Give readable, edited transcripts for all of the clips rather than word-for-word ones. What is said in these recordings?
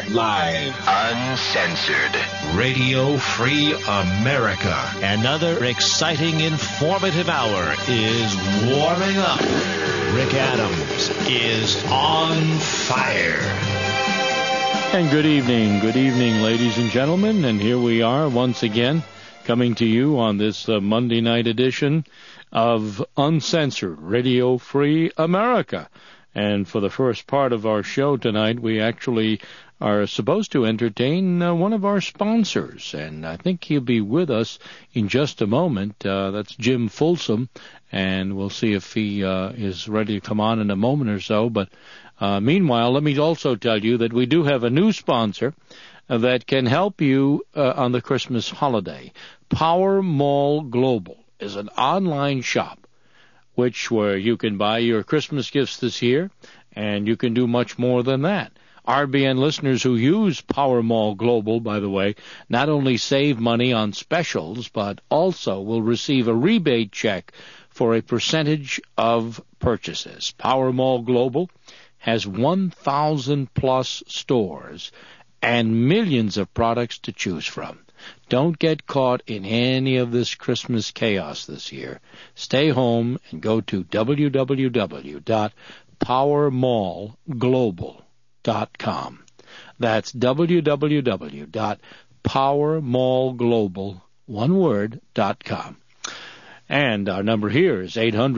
Live. Uncensored. Radio Free America. Another exciting, informative hour is warming up. Rick Adams is on fire. And good evening, ladies and gentlemen. And here we are once again coming to you on this Monday night edition of Uncensored Radio Free America. And for the first part of our show tonight, we actually are supposed to entertain one of our sponsors. And I think he'll be with us in just a moment. That's Jim Folsom. And we'll see if he is ready to come on in a moment or so. But meanwhile, let me also tell you that we do have a new sponsor that can help you on the Christmas holiday. Power Mall Global is an online shop where you can buy your Christmas gifts this year, and you can do much more than that. RBN listeners who use Power Mall Global, by the way, not only save money on specials, but also will receive a rebate check for a percentage of purchases. Power Mall Global has 1,000-plus stores and millions of products to choose from. Don't get caught in any of this Christmas chaos this year. Stay home and go to www.powermallglobal.com. That's www.powermallglobal.com. And our number here is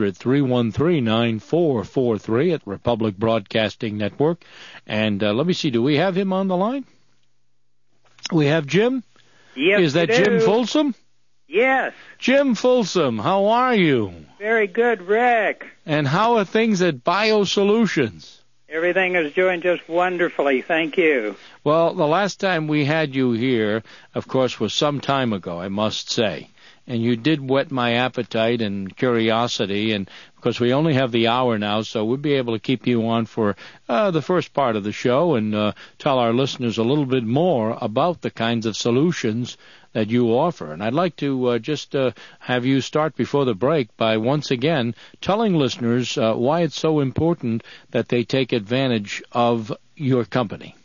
800-313-9443 at Republic Broadcasting Network. And let me see, do we have him on the line? We have Jim? Yes, is that Jim Folsom? Yes. Jim Folsom, how are you? Very good, Rick. And how are things at BioSolutions? Everything is doing just wonderfully, thank you. Well, the last time we had you here, of course, was some time ago, I must say. And you did whet my appetite and curiosity, and because we only have the hour now, so we'll be able to keep you on for the first part of the show and tell our listeners a little bit more about the kinds of solutions that you offer. And I'd like to just have you start before the break by once again telling listeners why it's so important that they take advantage of your company.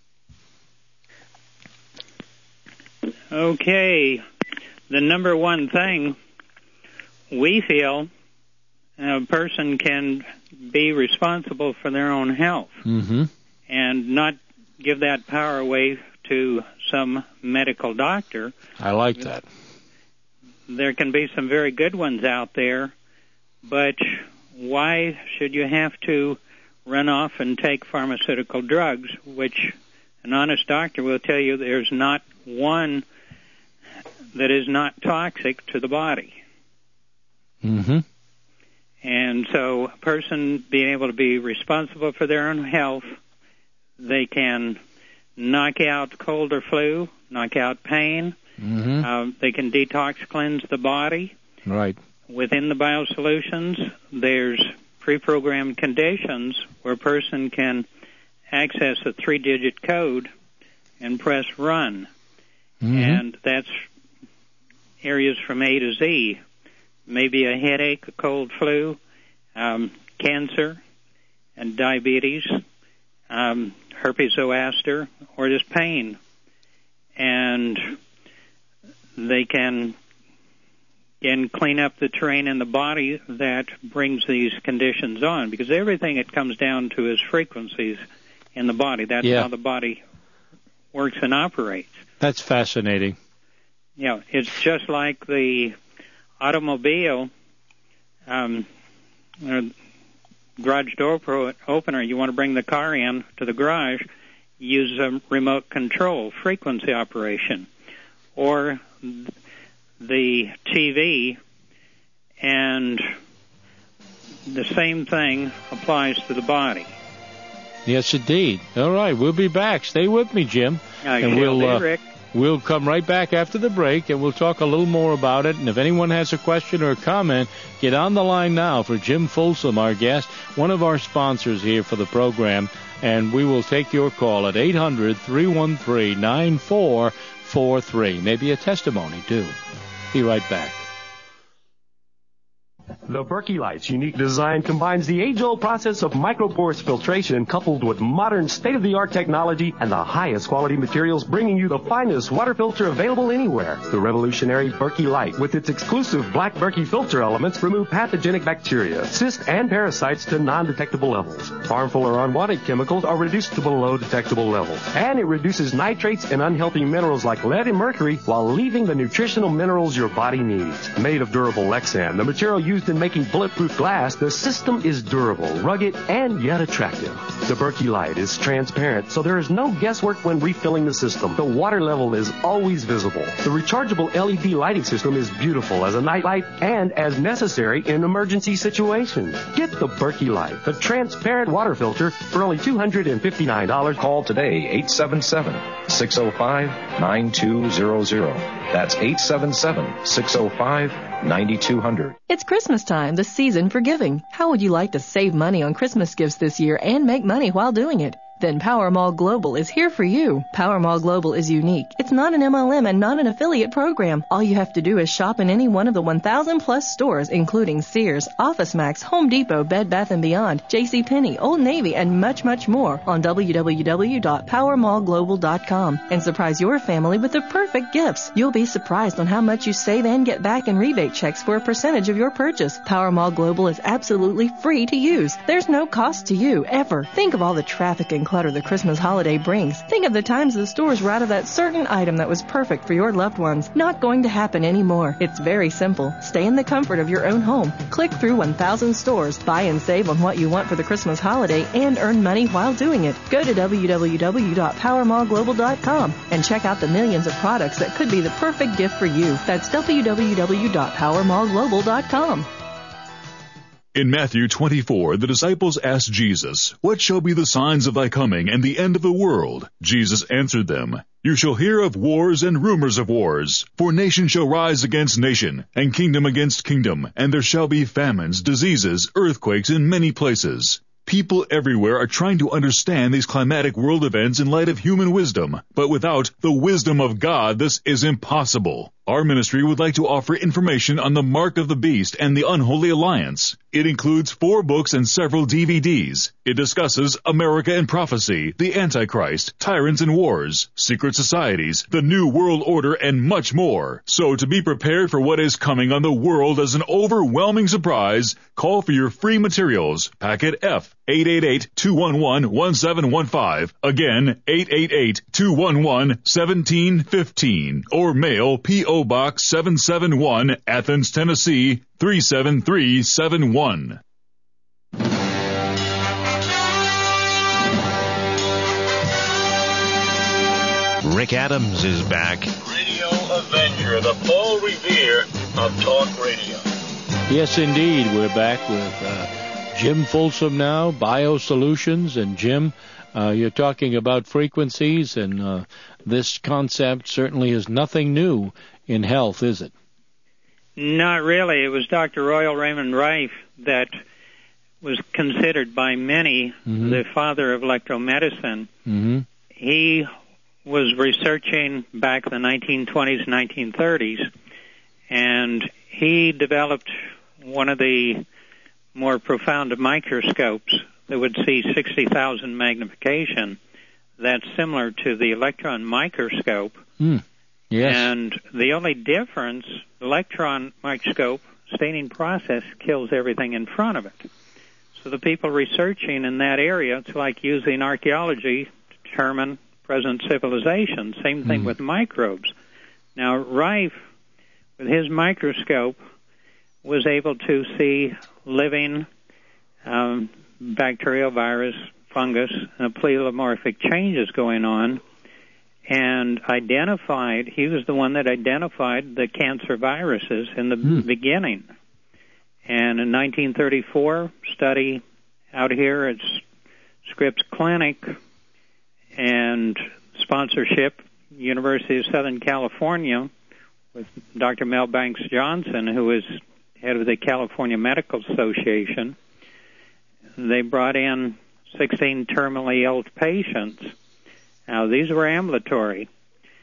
Okay. The number one thing we feel a person can be responsible for their own health and not give that power away to some medical doctor. I like that. There can be some very good ones out there, but why should you have to run off and take pharmaceutical drugs, which an honest doctor will tell you there's not one that is not toxic to the body. And so a person being able to be responsible for their own health, they can knock out cold or flu, knock out pain. They can detox cleanse the body. Right. Within the BioSolutions, there's pre-programmed conditions where a person can access a 3-digit code and press run. And that's areas from A to Z, maybe a headache, a cold, flu, cancer, and diabetes, herpes zoster, or just pain. And they can clean up the terrain in the body that brings these conditions on, because everything it comes down to is frequencies in the body. That's how the body works and operates. That's fascinating. Yeah, it's just like the automobile garage door opener. You want to bring the car in to the garage, use a remote control frequency operation. Or the TV, and the same thing applies to the body. Yes, indeed. All right, we'll be back. Stay with me, Jim. Rick. We'll come right back after the break, and we'll talk a little more about it. And if anyone has a question or a comment, get on the line now for Jim Folsom, our guest, one of our sponsors here for the program. And we will take your call at 800-313-9443. Maybe a testimony, too. Be right back. The Berkey Light's unique design combines the age-old process of microporous filtration coupled with modern state-of-the-art technology and the highest quality materials, bringing you the finest water filter available anywhere. The revolutionary Berkey Light, with its exclusive black Berkey filter elements, remove pathogenic bacteria, cysts, and parasites to non-detectable levels. Harmful or unwanted chemicals are reduced to below detectable levels. And it reduces nitrates and unhealthy minerals like lead and mercury while leaving the nutritional minerals your body needs. Made of durable Lexan, the material used in making bulletproof glass, the system is durable, rugged, and yet attractive. The Berkey Light is transparent, so there is no guesswork when refilling the system. The water level is always visible. The rechargeable LED lighting system is beautiful as a night light and as necessary in emergency situations. Get the Berkey Light, the transparent water filter, for only $259. Call today, 877-605-9200. That's 877-605-9200. It's Christmas time, the season for giving. How would you like to save money on Christmas gifts this year and make money while doing it? Then Power Mall Global is here for you. Power Mall Global is unique. It's not an MLM and not an affiliate program. All you have to do is shop in any one of the 1,000 plus stores, including Sears, OfficeMax, Home Depot, Bed Bath & Beyond, JCPenney, Old Navy, and much, much more on www.powermallglobal.com and surprise your family with the perfect gifts. You'll be surprised on how much you save and get back in rebate checks for a percentage of your purchase. Power Mall Global is absolutely free to use. There's no cost to you, ever. Think of all the traffic and clutter the Christmas holiday brings. Think of the times the stores were out of that certain item that was perfect for your loved ones. Not going to happen anymore. It's very simple. Stay in the comfort of your own home. Click through 1,000 stores, buy and save on what you want for the Christmas holiday, and earn money while doing it. Go to www.powermallglobal.com and check out the millions of products that could be the perfect gift for you. That's www.powermallglobal.com. In Matthew 24, the disciples asked Jesus, "What shall be the signs of thy coming and the end of the world?" Jesus answered them, "You shall hear of wars and rumors of wars. For nation shall rise against nation, and kingdom against kingdom, and there shall be famines, diseases, earthquakes in many places." People everywhere are trying to understand these climatic world events in light of human wisdom, but without the wisdom of God, this is impossible. Our ministry would like to offer information on the Mark of the Beast and the Unholy Alliance. It includes 4 books and several DVDs. It discusses America and prophecy, the Antichrist, tyrants and wars, secret societies, the New World Order, and much more. So to be prepared for what is coming on the world as an overwhelming surprise, call for your free materials. Packet F, 888-211-1715. Again, 888-211-1715. Or mail P.O. Box 771, Athens, Tennessee, 37371. Rick Adams is back. Radio Avenger, the Paul Revere of talk radio. Yes, indeed. We're back with Jim Folsom now, BioSolutions. And Jim, you're talking about frequencies, and this concept certainly is nothing new in health, is it? Not really. It was Dr. Royal Raymond Rife that was considered by many the father of electromedicine. He was researching back in the 1920s, 1930s, and he developed one of the more profound microscopes that would see 60,000 magnification. That's similar to the electron microscope. Yes. And the only difference, electron microscope staining process kills everything in front of it. So the people researching in that area, it's like using archaeology to determine present civilization. Same thing with microbes. Now, Rife, with his microscope, was able to see living bacterial, virus, fungus, pleomorphic changes going on, and identified, he was the one that identified the cancer viruses in the beginning. And in 1934, study out here at Scripps Clinic and sponsorship, University of Southern California, with Dr. Mel Banks Johnson, who is head of the California Medical Association. They brought in 16 terminally ill patients. Now, these were ambulatory,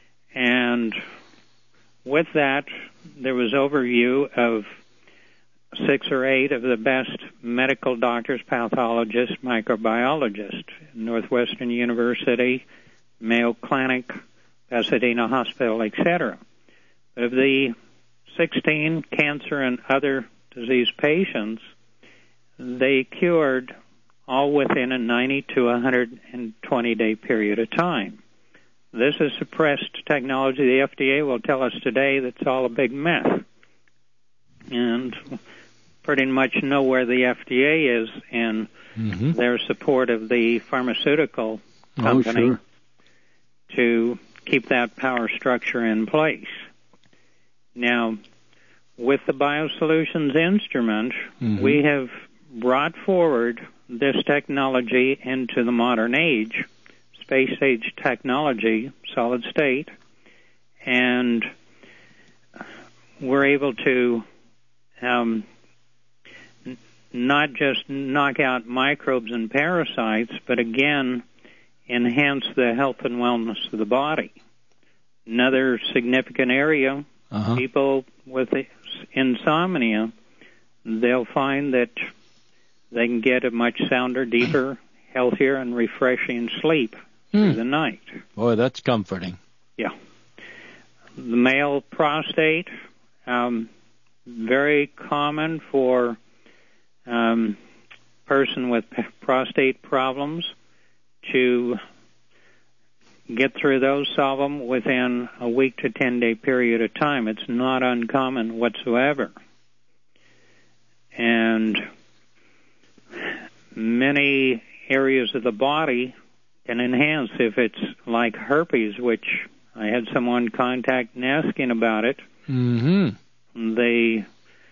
and with that, there was overview of 6 or 8 of the best medical doctors, pathologists, microbiologists, Northwestern University, Mayo Clinic, Pasadena Hospital, etc. But of the 16 cancer and other disease patients, they cured all within a 90 to 120-day period of time. This is suppressed technology. The FDA will tell us today that's all a big myth. And pretty much know where the FDA is in their support of the pharmaceutical company to keep that power structure in place. Now, with the BioSolutions instrument, we have brought forward this technology into the modern age, space-age technology, solid state, and we're able to not just knock out microbes and parasites, but again, enhance the health and wellness of the body. Another significant area, people with insomnia, they'll find that they can get a much sounder, deeper, healthier, and refreshing sleep through the night. Boy, that's comforting. Yeah. The male prostate, very common for person with prostate problems to get through those, solve them within a week to 10-day period of time. It's not uncommon whatsoever. And many areas of the body can enhance if it's like herpes, which I had someone contact and asking about it. The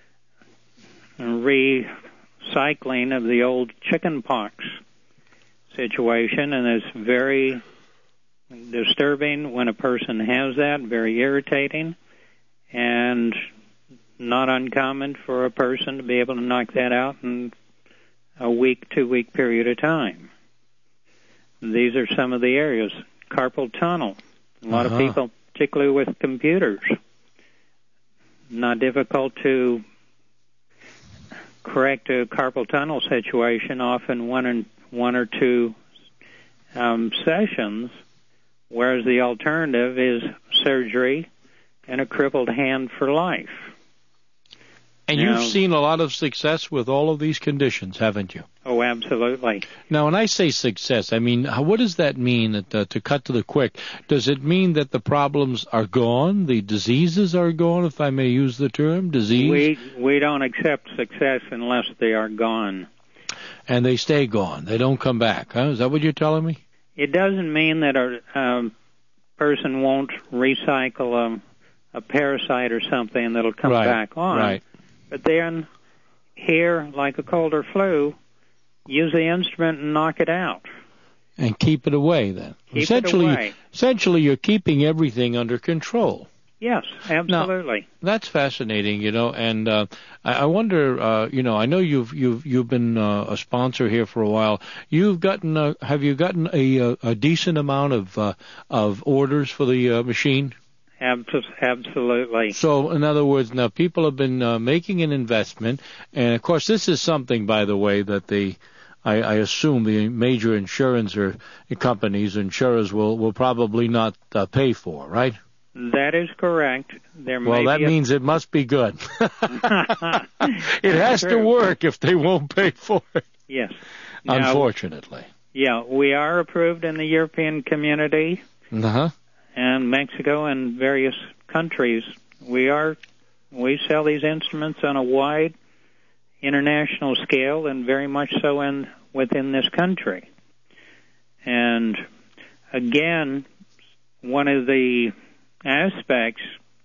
recycling of the old chicken pox situation, and it's very disturbing when a person has that, very irritating, and not uncommon for a person to be able to knock that out in a week, 2-week period of time. These are some of the areas. Carpal tunnel. A lot of people, particularly with computers, not difficult to correct a carpal tunnel situation, often one or two sessions, whereas the alternative is surgery and a crippled hand for life. And you've seen a lot of success with all of these conditions, haven't you? Oh, absolutely. Now, when I say success, I mean, what does that mean, to cut to the quick? Does it mean that the problems are gone, the diseases are gone, if I may use the term, disease? We don't accept success unless they are gone. And they stay gone. They don't come back, huh? Is that what you're telling me? It doesn't mean that a person won't recycle a parasite or something that'll come back on. Right. But then here, like a cold or flu, use the instrument and knock it out. And keep it away, then. Essentially, you're keeping everything under control. Yes, absolutely. Now, that's fascinating, and I wonder, I know you've been a sponsor here for a while. Have you gotten a decent amount of orders for the machine? Absolutely. So, in other words, now people have been making an investment, and of course, this is something, by the way, that I assume the major insurance insurers will probably not pay for, right? That is correct. That means it must be good. It has to work if they won't pay for it. Yes. Unfortunately. Yeah, we are approved in the European community. And Mexico and various countries. We sell these instruments on a wide international scale, and very much so within this country. And again, one of the aspects,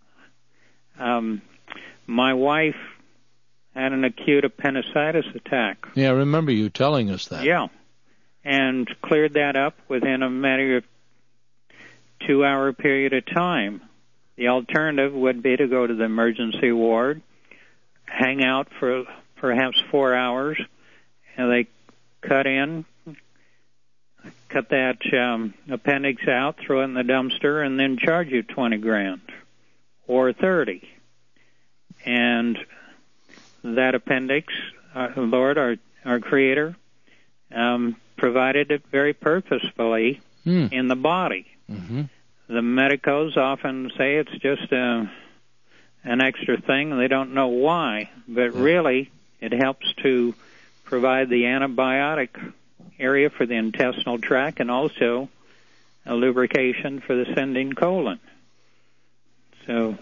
my wife had an acute appendicitis attack. Yeah, I remember you telling us that. Yeah, and cleared that up within a matter of 2-hour period of time. The alternative would be to go to the emergency ward, hang out for perhaps 4 hours, and they cut that appendix out, throw it in the dumpster, and then charge you $20,000 or $30,000. And that appendix, Lord, our Creator, provided it very purposefully in the body. Mm-hmm. The medicos often say it's just an extra thing, and they don't know why. But really, it helps to provide the antibiotic area for the intestinal tract and also a lubrication for the ascending colon. So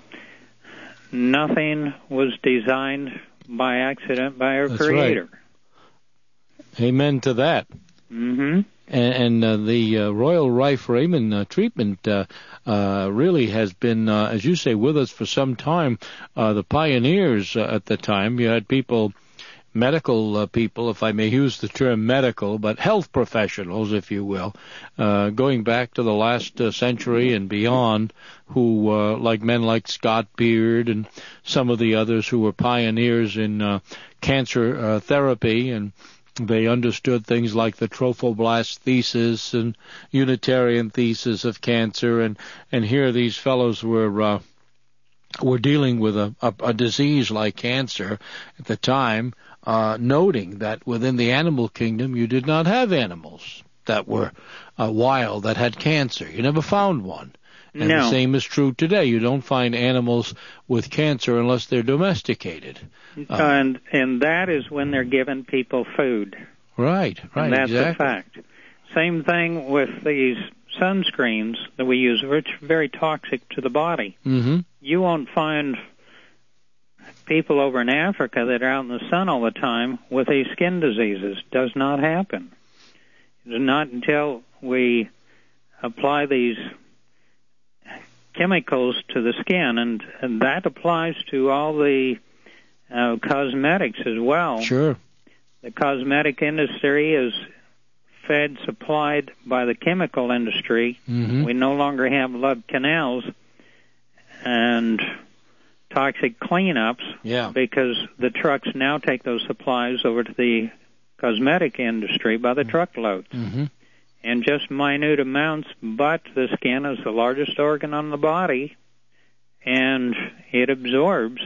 nothing was designed by accident by our Creator. Right. Amen to that. Mm-hmm. And the Royal Rife Raymond treatment really has been, as you say, with us for some time. The pioneers at the time, you had people, medical people, if I may use the term medical, but health professionals, if you will, going back to the last century and beyond, who, like men like Scott Beard and some of the others who were pioneers in cancer therapy, and they understood things like the trophoblast thesis and Unitarian thesis of cancer, and here these fellows were dealing with a disease like cancer at the time, noting that within the animal kingdom you did not have animals that were wild that had cancer. You never found one. And No. The same is true today. You don't find animals with cancer unless they're domesticated. And that is when they're giving people food. Right, And that's exactly. a fact. Same thing with these sunscreens that we use, which are very toxic to the body. Mm-hmm. You won't find people over in Africa that are out in the sun all the time with these skin diseases. Does not happen. It's not until we apply these chemicals to the skin, and that applies to all the cosmetics as well. Sure. The cosmetic industry is fed, supplied by the chemical industry. Mm-hmm. We no longer have love canals and toxic cleanups because the trucks now take those supplies over to the cosmetic industry by the truckloads. Mm-hmm. In just minute amounts, but the skin is the largest organ on the body, and it absorbs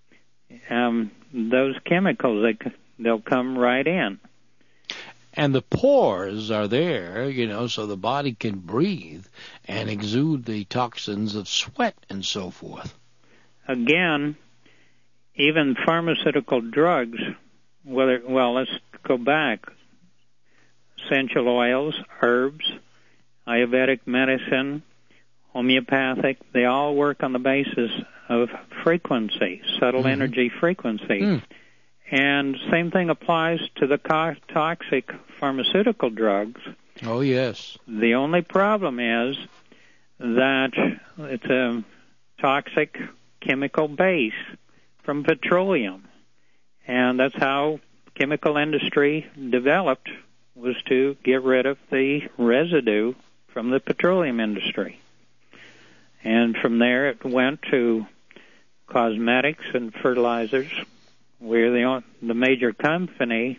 those chemicals. They'll come right in. And the pores are there, so the body can breathe and exude the toxins of sweat and so forth. Again, even pharmaceutical drugs, let's go back. Essential oils, herbs, Ayurvedic medicine, homeopathic, they all work on the basis of frequency, subtle energy frequency. And same thing applies to the toxic pharmaceutical drugs. Oh, yes. The only problem is that it's a toxic chemical base from petroleum. And that's how chemical industry developed, was to get rid of the residue from the petroleum industry. And from there it went to cosmetics and fertilizers, where the major country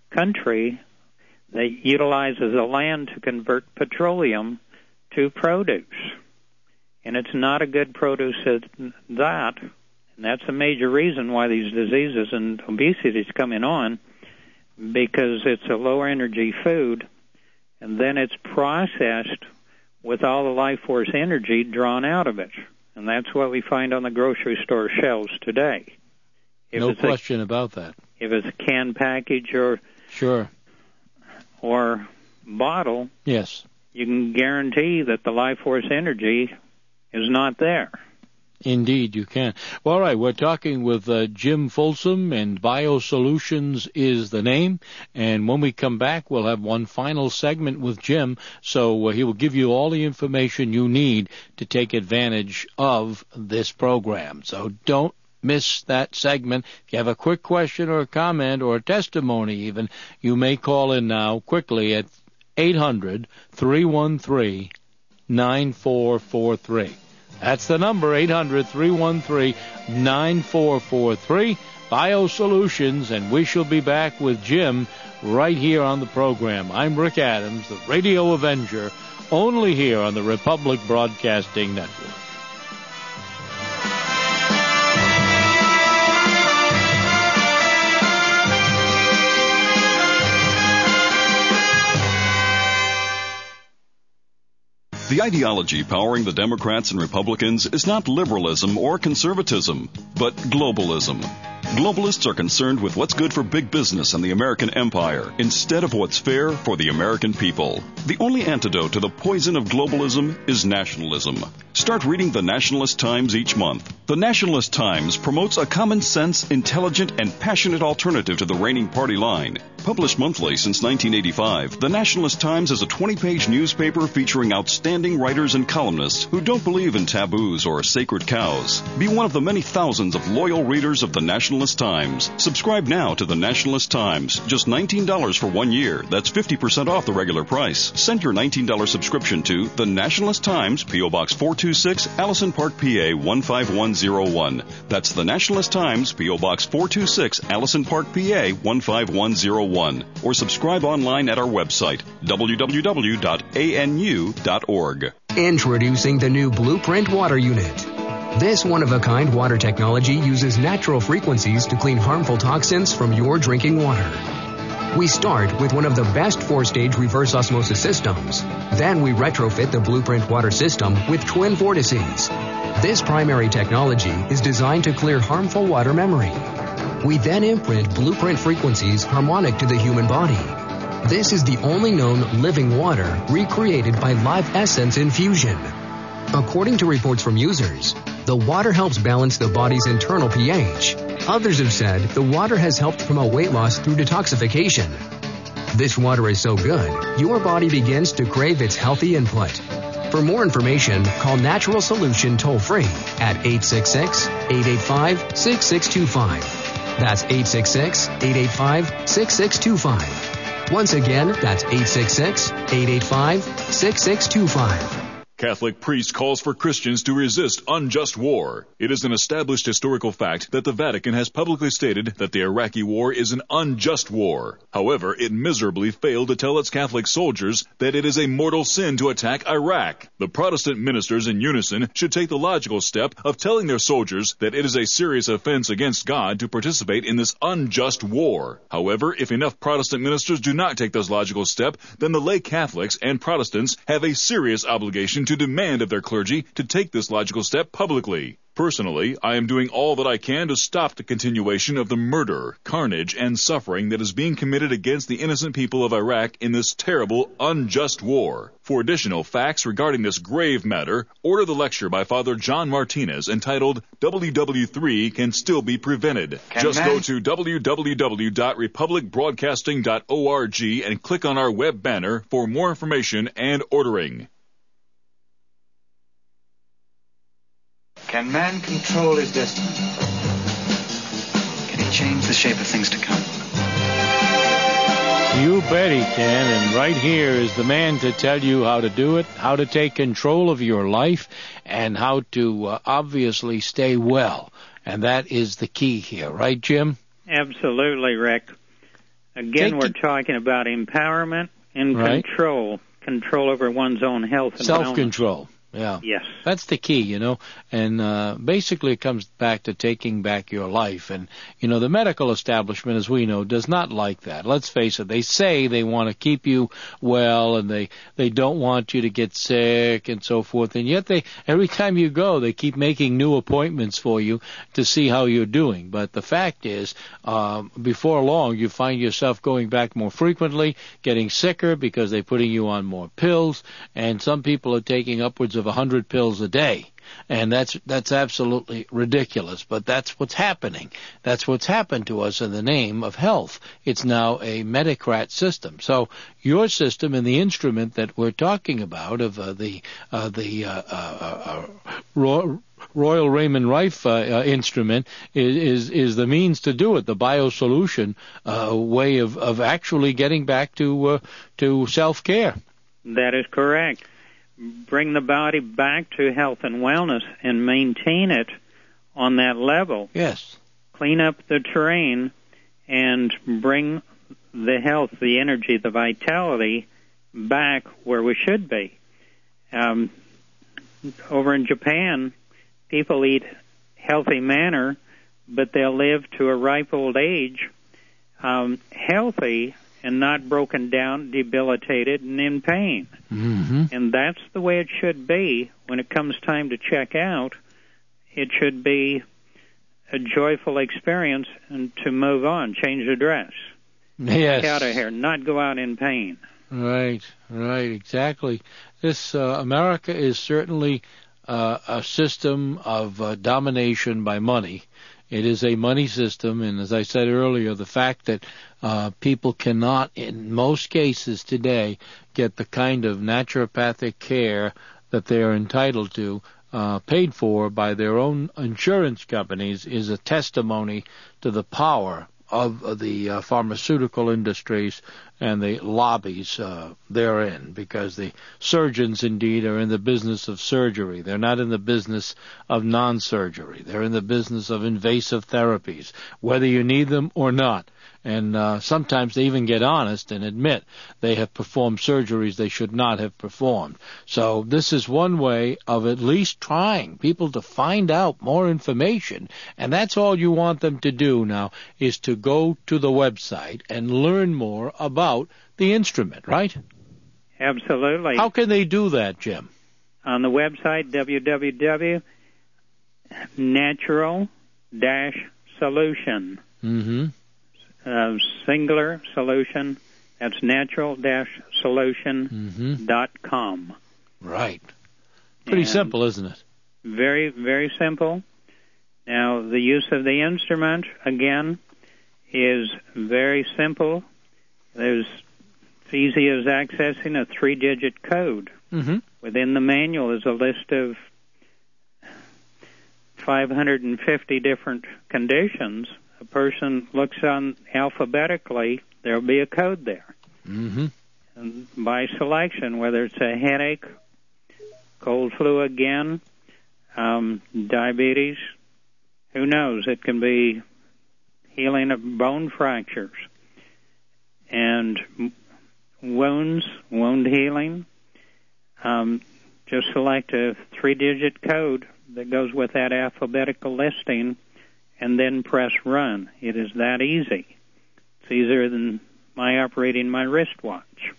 that utilizes the land to convert petroleum to produce. And it's not a good produce at that, and that's a major reason why these diseases and obesity is coming on, because it's a lower energy food, and then it's processed with all the life force energy drawn out of it. And that's what we find on the grocery store shelves today. No question about that. If it's a canned package or bottle, yes, you can guarantee that the life force energy is not there. Indeed, you can. Well, all right, we're talking with Jim Folsom, and BioSolutions is the name. And when we come back, we'll have one final segment with Jim, so he will give you all the information you need to take advantage of this program. So don't miss that segment. If you have a quick question or a comment or a testimony even, you may call in now quickly at 800-313-9443. That's the number, 800-313-9443, BioSolutions, and we shall be back with Jim right here on the program. I'm Rick Adams, the Radio Avenger, only here on the Republic Broadcasting Network. The ideology powering the Democrats and Republicans is not liberalism or conservatism, but globalism. Globalists are concerned with what's good for big business and the American empire instead of what's fair for the American people. The only antidote to the poison of globalism is nationalism. Start reading the Nationalist Times each month. The Nationalist Times promotes a common sense, intelligent, and passionate alternative to the reigning party line. Published monthly since 1985, the Nationalist Times is a 20-page newspaper featuring outstanding writers and columnists who don't believe in taboos or sacred cows. Be one of the many thousands of loyal readers of the Nationalist Times. Subscribe now to the Nationalist Times. Just $19 for 1 year. That's 50% off the regular price. Send your $19 subscription to the Nationalist Times, P.O. Box 426, Allison Park, PA 15101. That's the Nationalist Times, P.O. Box 426, Allison Park, PA 15101. Or subscribe online at our website, www.anu.org. Introducing the new Blueprint Water Unit. This one-of-a-kind water technology uses natural frequencies to clean harmful toxins from your drinking water. We start with one of the best 4-stage reverse osmosis systems. Then we retrofit the Blueprint water system with twin vortices. This primary technology is designed to clear harmful water memory. We then imprint Blueprint frequencies harmonic to the human body. This is the only known living water recreated by live essence infusion. According to reports from users, the water helps balance the body's internal pH. Others have said the water has helped promote weight loss through detoxification. This water is so good, your body begins to crave its healthy input. For more information, call Natural Solution toll-free at 866-885-6625. That's 866-885-6625. Once again, that's 866-885-6625. Catholic priest calls for Christians to resist unjust war. It is an established historical fact that the Vatican has publicly stated that the Iraqi war is an unjust war. However, it miserably failed to tell its Catholic soldiers that it is a mortal sin to attack Iraq. The Protestant ministers in unison should take the logical step of telling their soldiers that it is a serious offense against God to participate in this unjust war. However, if enough Protestant ministers do not take this logical step, then the lay Catholics and Protestants have a serious obligation to demand of their clergy to take this logical step publicly. Personally, I am doing all that I can to stop the continuation of the murder, carnage, and suffering that is being committed against the innocent people of Iraq in this terrible, unjust war. For additional facts regarding this grave matter, order the lecture by Father John Martinez entitled WW3 Can Still Be Prevented. Just go to www.republicbroadcasting.org and click on our web banner for more information and ordering. Can man control his destiny? Can he change the shape of things to come? You bet he can, and right here is the man to tell you how to do it, how to take control of your life, and how to obviously stay well. And that is the key here, right, Jim? Absolutely, Rick. Again, we're talking about empowerment and control over one's own health and self-control. Yeah. Yes. That's the key, you know, and basically it comes back to taking back your life. And, you know, the medical establishment, as we know, does not like that. Let's face it. They say they want to keep you well and they don't want you to get sick and so forth. And yet every time you go, they keep making new appointments for you to see how you're doing. But the fact is, before long, you find yourself going back more frequently, getting sicker because they're putting you on more pills. And some people are taking upwards of 100 pills a day, and that's absolutely ridiculous, but that's what's happening. That's what's happened to us in the name of health. It's now a medicrat system. So your system and the instrument that we're talking about of the Royal Raymond Rife instrument is the means to do it, the biosolution way of actually getting back to self-care. That is correct. Bring the body back to health and wellness and maintain it on that level. Yes. Clean up the terrain and bring the health, the energy, the vitality back where we should be. Over in Japan, people eat healthy manner, but they'll live to a ripe old age healthy and not broken down, debilitated, and in pain. Mm-hmm. And that's the way it should be when it comes time to check out. It should be a joyful experience and to move on, change the dress. Yes. Get out of here, not go out in pain. Right, exactly. This America is certainly a system of domination by money. It is a money system, and as I said earlier, the fact that people cannot, in most cases today, get the kind of naturopathic care that they are entitled to, paid for by their own insurance companies, is a testimony to the power of the pharmaceutical industries and the lobbies therein, because the surgeons indeed are in the business of surgery. They're not in the business of non-surgery. They're in the business of invasive therapies, whether you need them or not. And sometimes they even get honest and admit they have performed surgeries they should not have performed. So this is one way of at least trying people to find out more information. And that's all you want them to do now, is to go to the website and learn more about the instrument, right? Absolutely. How can they do that, Jim? On the website, www.natural-solution. Mm-hmm. Singular solution. That's natural-solution.com. Right. Pretty simple, isn't it? Very, very simple. Now, the use of the instrument, again, is very simple. It's easy as accessing a 3-digit code. Mm-hmm. Within the manual is a list of 550 different conditions. A person looks on alphabetically, there'll be a code there. Mm-hmm. And by selection, whether it's a headache, cold flu again, diabetes, who knows? It can be healing of bone fractures and wounds, wound healing. Just select a 3-digit code that goes with that alphabetical listing, and then press run. It is that easy. It's easier than my operating my wristwatch.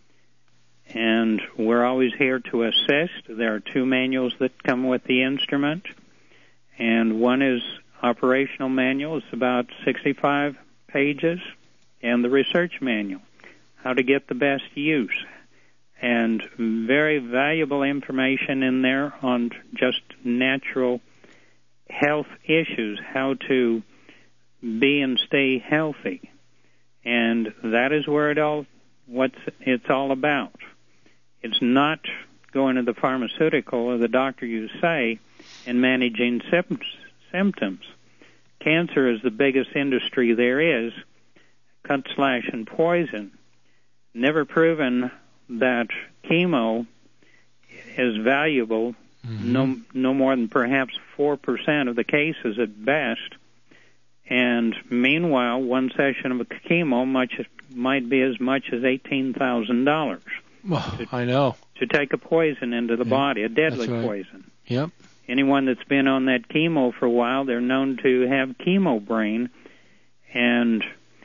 And we're always here to assist. There are 2 manuals that come with the instrument, and one is operational manual. It's about 65 pages, and the research manual, how to get the best use. And very valuable information in there on just natural health issues, how to be and stay healthy. And that is where it's all about. It's not going to the pharmaceutical or the doctor, you say, and managing symptoms. Cancer is the biggest industry there is, cut, slash, and poison. Never proven that chemo is valuable. Mm-hmm. No more than perhaps 4% of the cases at best. And meanwhile, one session of a chemo might be as much as $18,000. Well, I know. To take a poison into the body, a deadly poison. Yep. Anyone that's been on that chemo for a while, they're known to have chemo brain, and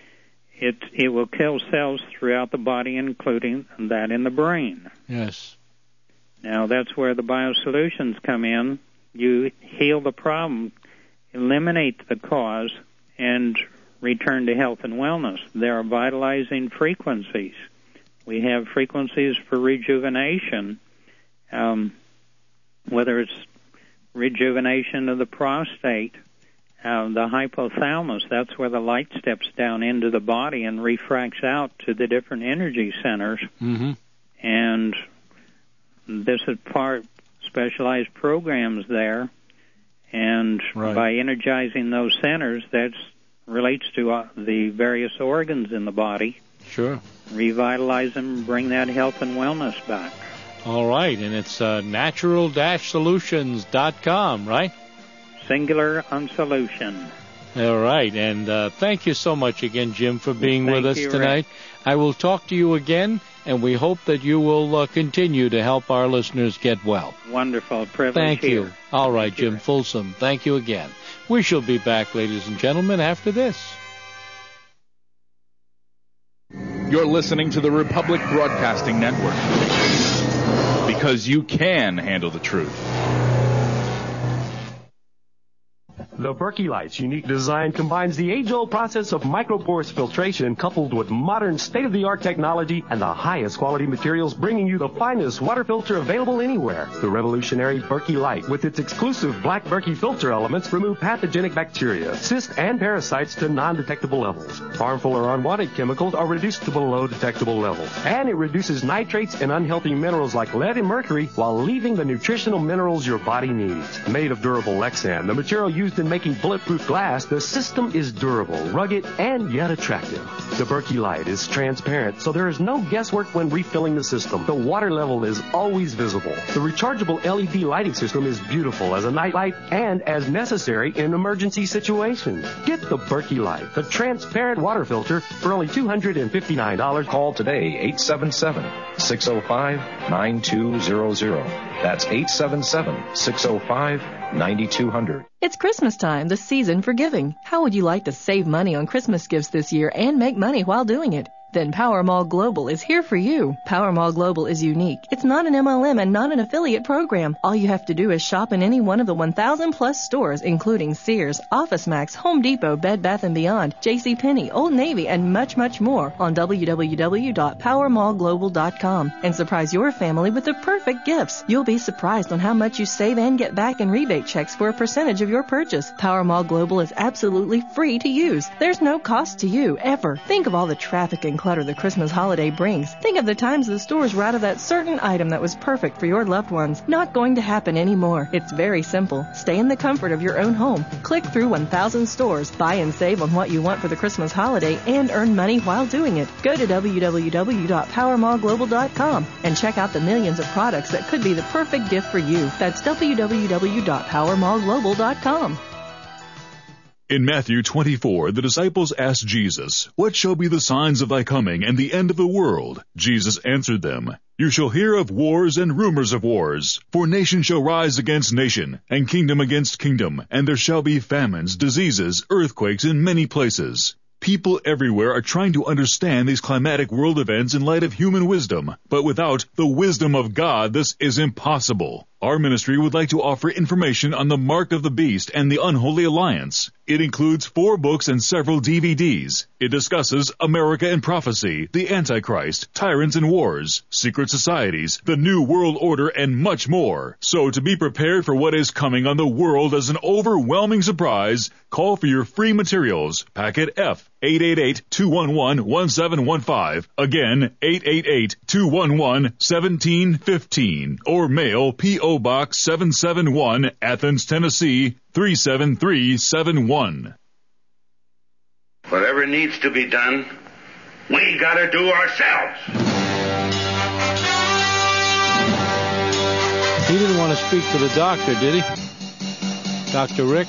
it will kill cells throughout the body, including that in the brain. Yes. Now, that's where the biosolutions come in. You heal the problem, eliminate the cause, and return to health and wellness. There are vitalizing frequencies. We have frequencies for rejuvenation, whether it's rejuvenation of the prostate, the hypothalamus. That's where the light steps down into the body and refracts out to the different energy centers. Mm-hmm. And this is part specialized programs there, and by energizing those centers, that relates to the various organs in the body. Sure. Revitalize them, bring that health and wellness back. All right, and it's natural-solutions.com, right? Singular on solution. All right, and thank you so much again, Jim, for being with us tonight. Rick. I will talk to you again, and we hope that you will continue to help our listeners get well. Wonderful. Privilege. Thank you. Here. All right, Jim Folsom. Thank you again. We shall be back, ladies and gentlemen, after this. You're listening to the Republic Broadcasting Network. Because you can handle the truth. The Berkey Light's unique design combines the age-old process of micropores filtration coupled with modern state-of-the-art technology and the highest quality materials, bringing you the finest water filter available anywhere. The revolutionary Berkey Light, with its exclusive black Berkey filter elements, remove pathogenic bacteria, cysts, and parasites to non-detectable levels. Harmful or unwanted chemicals are reduced to below detectable levels. And it reduces nitrates and unhealthy minerals like lead and mercury while leaving the nutritional minerals your body needs. Made of durable Lexan, the material used in making bulletproof glass, the system is durable, rugged, and yet attractive. The Berkey Light is transparent, so there is no guesswork when refilling the system. The water level is always visible. The rechargeable LED lighting system is beautiful as a night light and as necessary in emergency situations. Get the Berkey Light, the transparent water filter, for only $259. Call today, 877-605-9200. That's 877-605-9200. It's Christmas time, the season for giving. How would you like to save money on Christmas gifts this year and make money while doing it? Then Power Mall Global is here for you. Power Mall Global is unique. It's not an MLM and not an affiliate program. All you have to do is shop in any one of the 1,000 plus stores, including Sears, OfficeMax, Home Depot, Bed Bath & Beyond, JCPenney, Old Navy, and much, much more on www.powermallglobal.com and surprise your family with the perfect gifts. You'll be surprised on how much you save and get back in rebate checks for a percentage of your purchase. Power Mall Global is absolutely free to use. There's no cost to you, ever. Think of all the traffic and clutter the Christmas holiday brings. Think of the times the stores were out of that certain item that was perfect for your loved ones. Not going to happen anymore. It's very simple. Stay in the comfort of your own home. Click through 1,000 stores, buy and save on what you want for the Christmas holiday, and earn money while doing it. Go to www.powermallglobal.com and check out the millions of products that could be the perfect gift for you. That's www.powermallglobal.com. In Matthew 24, the disciples asked Jesus, "What shall be the signs of thy coming and the end of the world?" Jesus answered them, "You shall hear of wars and rumors of wars. For nation shall rise against nation, and kingdom against kingdom, and there shall be famines, diseases, earthquakes in many places." People everywhere are trying to understand these climatic world events in light of human wisdom, but without the wisdom of God, this is impossible. Our ministry would like to offer information on the Mark of the Beast and the Unholy Alliance. It includes 4 books and several DVDs. It discusses America and Prophecy, the Antichrist, Tyrants and Wars, Secret Societies, the New World Order, and much more. So to be prepared for what is coming on the world as an overwhelming surprise, call for your free materials. Packet F, 888-211-1715. Again, 888-211-1715. Or mail P.O. Box 771, Athens, Tennessee, 37371. Whatever needs to be done, we gotta do ourselves. He didn't want to speak to the doctor, did he? Dr. Rick?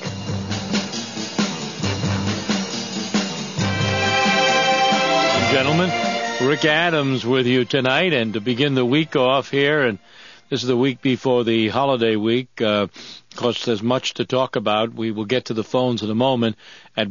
Gentlemen, Rick Adams with you tonight, and to begin the week off here, and this is the week before the holiday week. Of course, there's much to talk about. We will get to the phones in a moment at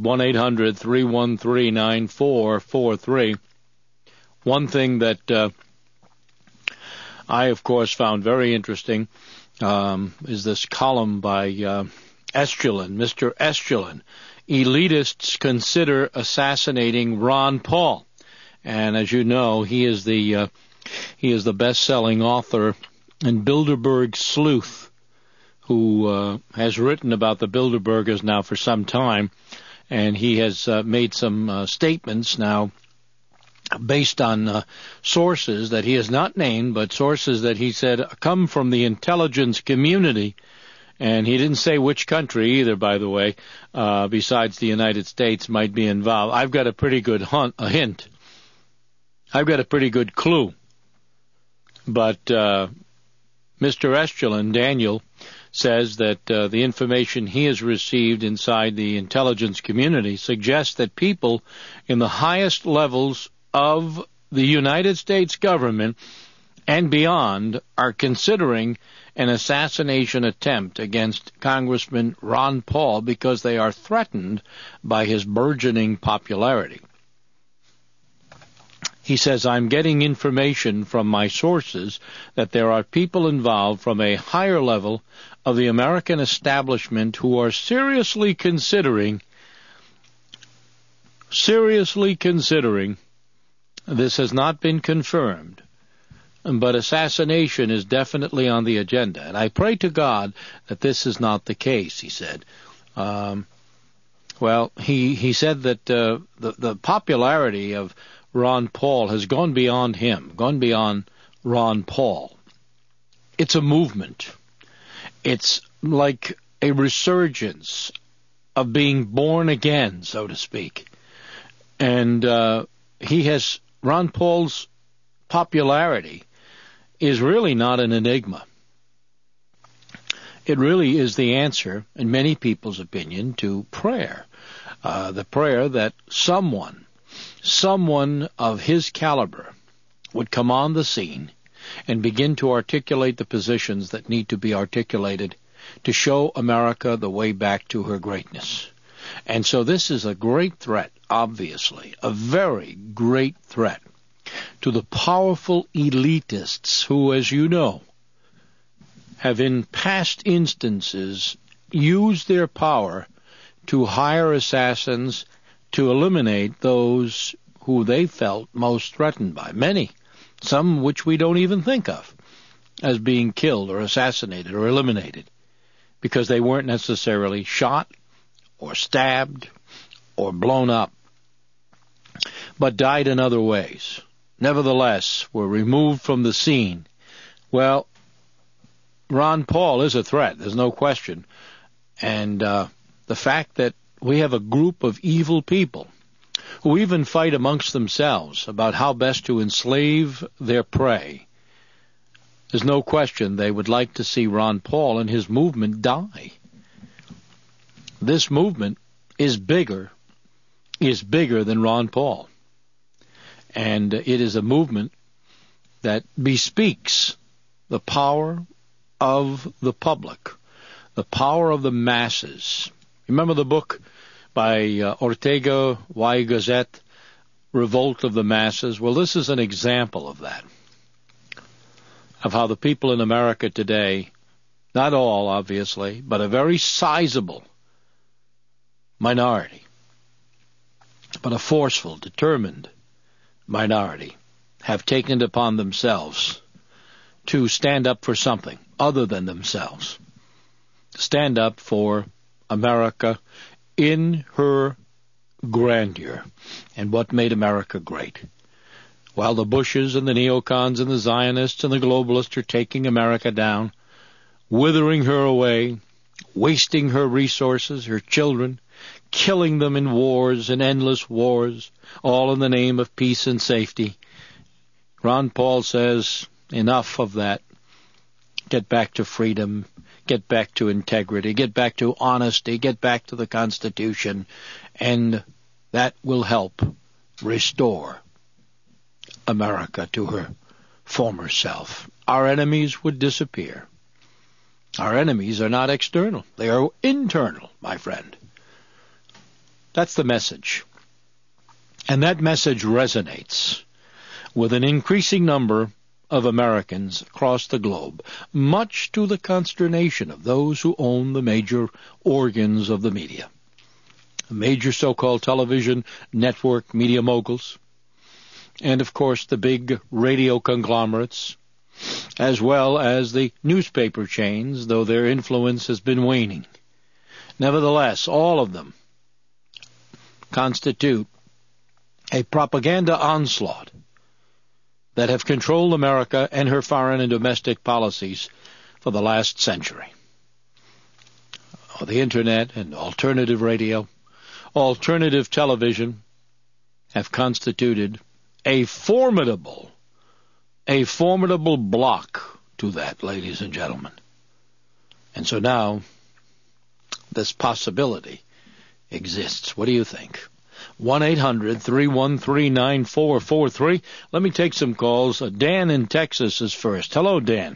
1-800-313-9443. One thing that I, of course, found very interesting is this column by Estulin, Mr. Estulin. Elitists consider assassinating Ron Paul. And as you know, he is the best-selling author in Bilderberg Sleuth, who has written about the Bilderbergers now for some time, and he has made some statements now based on sources that he has not named, but sources that he said come from the intelligence community. And he didn't say which country either, by the way, besides the United States might be involved. I've got a pretty good hint. I've got a pretty good clue. But Mr. Estulin, Daniel, says that the information he has received inside the intelligence community suggests that people in the highest levels of the United States government and beyond are considering an assassination attempt against Congressman Ron Paul because they are threatened by his burgeoning popularity. He says, I'm getting information from my sources that there are people involved from a higher level of the American establishment who are seriously considering, this has not been confirmed, but assassination is definitely on the agenda. And I pray to God that this is not the case, he said. He said that the popularity of Ron Paul has gone beyond him, gone beyond Ron Paul. It's a movement. It's like a resurgence of being born again, so to speak. And Ron Paul's popularity is really not an enigma. It really is the answer, in many people's opinion, to prayer. The prayer that someone of his caliber would come on the scene and begin to articulate the positions that need to be articulated to show America the way back to her greatness. And so this is a great threat, obviously, a very great threat to the powerful elitists who, as you know, have in past instances used their power to hire assassins to eliminate those who they felt most threatened by. Many, some which we don't even think of as being killed or assassinated or eliminated because they weren't necessarily shot or stabbed or blown up, but died in other ways. Nevertheless, were removed from the scene. Well, Ron Paul is a threat, there's no question. And the fact that we have a group of evil people who even fight amongst themselves about how best to enslave their prey, there's no question they would like to see Ron Paul and his movement die. This movement is bigger than Ron Paul. And it is a movement that bespeaks the power of the public, the power of the masses. Remember the book by Ortega Y. Gasset, Revolt of the Masses? Well, this is an example of that, of how the people in America today, not all, obviously, but a very sizable minority, but a forceful, determined minority, have taken it upon themselves to stand up for something other than themselves. Stand up for America in her grandeur and what made America great. While the Bushes and the neocons and the Zionists and the globalists are taking America down, withering her away, wasting her resources, her children, killing them in wars and endless wars, all in the name of peace and safety. Ron Paul says, enough of that. Get back to freedom. Get back to integrity. Get back to honesty. Get back to the Constitution. And that will help restore America to her former self. Our enemies would disappear. Our enemies are not external. They are internal, my friend. That's the message. And that message resonates with an increasing number of Americans across the globe, much to the consternation of those who own the major organs of the media. The major so-called television network media moguls, and of course the big radio conglomerates, as well as the newspaper chains, though their influence has been waning. Nevertheless, all of them constitute a propaganda onslaught that have controlled America and her foreign and domestic policies for the last century. The Internet and alternative radio, alternative television have constituted a formidable block to that, ladies and gentlemen. And so now this possibility exists. What do you think? 1-800-313-9443. Let me take some calls. Dan in Texas is first. Hello, Dan.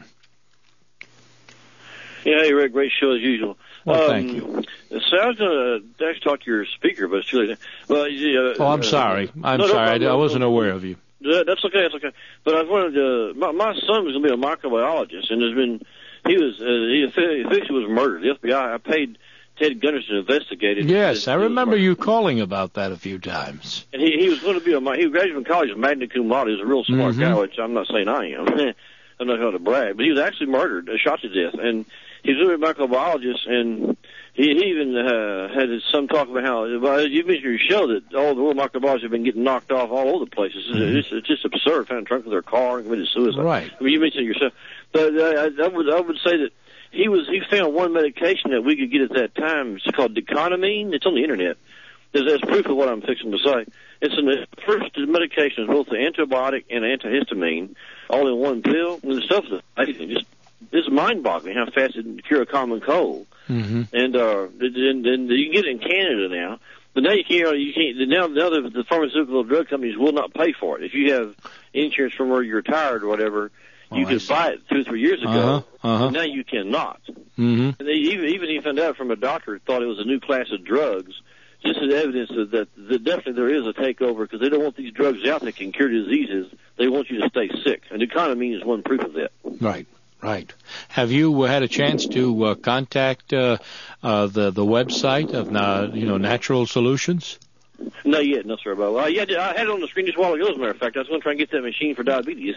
Yeah, hey, Rick. Great show as usual. Well, thank you. So I was going to actually talk to your speaker, but it's too late. Well, I'm sorry. I'm sorry. I wasn't aware of you. That's okay. That's okay. But I wanted to. My son was going to be a microbiologist, and he officially was murdered. The FBI. I paid Ted Gunderson to investigate it. Yes, I remember you calling about that a few times. And he was going to be he graduated from college with magna cum laude. He was a real smart guy, which I'm not saying I am. I'm not going to brag, but he was actually murdered, shot to death, and he was a microbiologist, and he even had some talk about how, well, you mentioned your show that all the world microbiologists have been getting knocked off all over the places. It's just absurd. Found drunk with their car and committed suicide. Right. I mean, you mentioned yourself, but I would say that he found one medication that we could get at that time. It's called Deconamine. It's on the internet. There's proof of what I'm fixing to say. It's the first medication is both the antibiotic and antihistamine, all in one pill. And the stuff is amazing. It's mind-boggling how fast it can cure a common cold. And you can get it in Canada now. But now you can't. Now the pharmaceutical drug companies will not pay for it. If you have insurance from where you're retired or whatever, you could buy it 2 or 3 years ago. Now you cannot. And they even found out from a doctor who thought it was a new class of drugs. Just as evidence that definitely there is a takeover, because they don't want these drugs out that can cure diseases. They want you to stay sick. And Deconamine is one proof of that. Right. Have you had a chance to contact the website of Natural Solutions? Not yet, no, sir. But I had it on the screen just a while ago. As a matter of fact, I was going to try and get that machine for diabetes.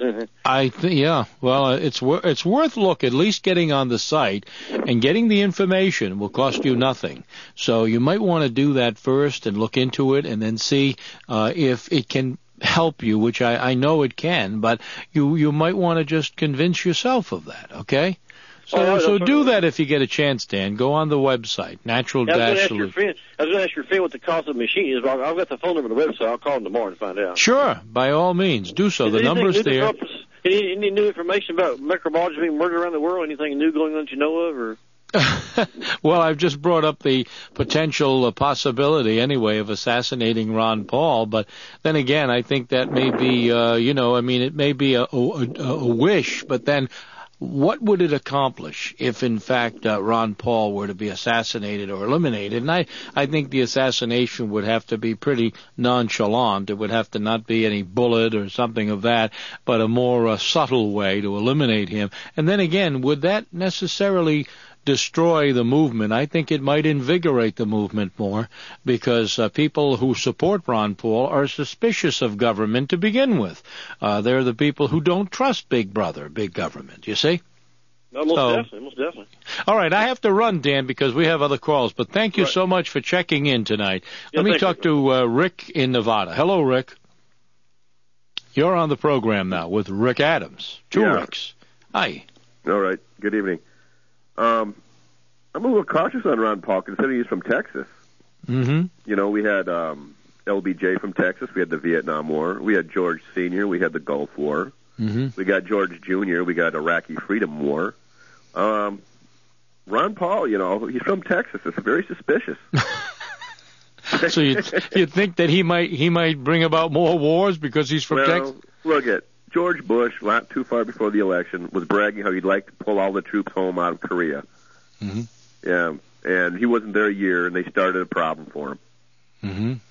Well, it's worth look. At least getting on the site and getting the information will cost you nothing. So you might want to do that first and look into it, and then see if it can help you, which I know it can. But you might want to just convince yourself of that. Okay. So do that if you get a chance, Dan. Go on the website, natural-solutions. I was going to ask your friend what the cost of the machine is. I've got the phone number on the website. I'll call him tomorrow and find out. Sure, by all means, do so. The number's there. Any new information about microbiology being murdered around the world? Anything new going on that you know of? Or? Well, I've just brought up the potential possibility, anyway, of assassinating Ron Paul. But then again, I think that may be, it may be a wish, but then what would it accomplish if, in fact, Ron Paul were to be assassinated or eliminated? And I think the assassination would have to be pretty nonchalant. It would have to not be any bullet or something of that, but a more subtle way to eliminate him. And then again, would that necessarily destroy the movement? I think it might invigorate the movement more, because people who support Ron Paul are suspicious of government to begin with. They're the people who don't trust Big Brother, big government, you see? No, most definitely. All right, I have to run, Dan, because we have other calls, but thank you so much for checking in tonight. Let me talk to Rick in Nevada. Hello, Rick. You're on the program now with Rick Adams. Two Ricks. Hi. All right, good evening. I'm a little cautious on Ron Paul, considering he's from Texas. You know, we had LBJ from Texas. We had the Vietnam War. We had George Sr. We had the Gulf War. We got George Jr. We got Iraqi Freedom War. Ron Paul, he's from Texas. It's very suspicious. So you think that he might bring about more wars because he's from Texas? Look at George Bush, not too far before the election, was bragging how he'd like to pull all the troops home out of Korea. Yeah, and he wasn't there a year, and they started a problem for him.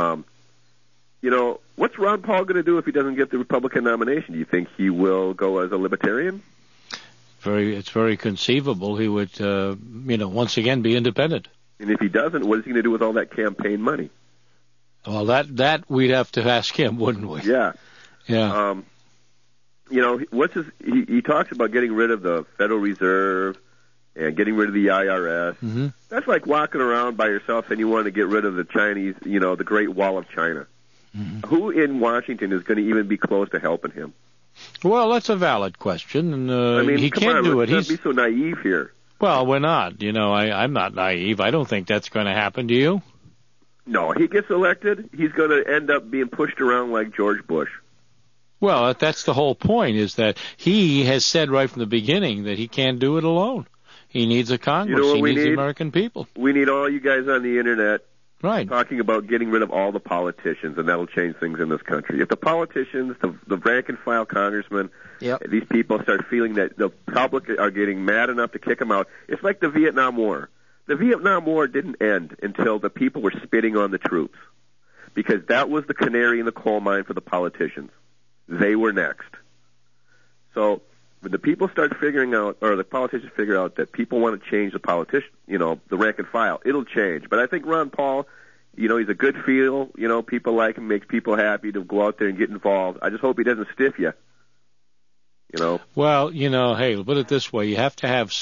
What's Ron Paul going to do if he doesn't get the Republican nomination? Do you think he will go as a libertarian? It's very conceivable he would, once again be independent. And if he doesn't, what is he going to do with all that campaign money? Well, that we'd have to ask him, wouldn't we? Yeah. He talks about getting rid of the Federal Reserve and getting rid of the IRS. That's like walking around by yourself and you want to get rid of the Chinese, the Great Wall of China. Who in Washington is going to even be close to helping him? Well, that's a valid question, and he can't do it. Let's not be so naive here. Well, we're not. I'm not naive. I don't think that's going to happen. Do you? No, he gets elected, he's going to end up being pushed around like George Bush. Well, that's the whole point, is that he has said right from the beginning that he can't do it alone. He needs a Congress. He needs the American people. We need all you guys on the Internet talking about getting rid of all the politicians, and that'll change things in this country. If the politicians, the rank-and-file congressmen, these people start feeling that the public are getting mad enough to kick them out, it's like the Vietnam War. The Vietnam War didn't end until the people were spitting on the troops, because that was the canary in the coal mine for the politicians. they were next. So when the people start figuring out, or the politicians figure out that people want to change the politician, the rank and file, it'll change. But I think Ron Paul, he's a good feel. People like him, makes people happy to go out there and get involved. I just hope he doesn't stiff you. Well, hey, put it this way: you have to have